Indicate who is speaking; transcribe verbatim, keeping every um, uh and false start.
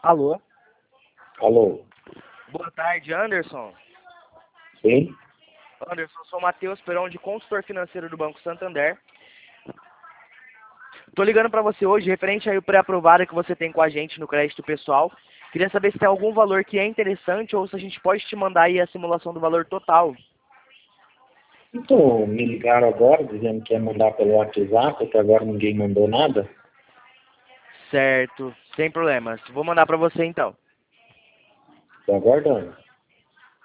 Speaker 1: Alô?
Speaker 2: Alô?
Speaker 1: Boa tarde, Anderson.
Speaker 2: Sim?
Speaker 1: Anderson, sou o Matheus Peron, de consultor financeiro do Banco Santander. Tô ligando para você hoje, referente aí o pré-aprovado que você tem com a gente no crédito pessoal. Queria saber se tem algum valor que é interessante ou se a gente pode te mandar aí a simulação do valor total.
Speaker 2: Então, me ligaram agora dizendo que ia mandar pelo WhatsApp, até agora ninguém mandou nada.
Speaker 1: Certo, sem problemas. Vou mandar para você então.
Speaker 2: Estou aguardando.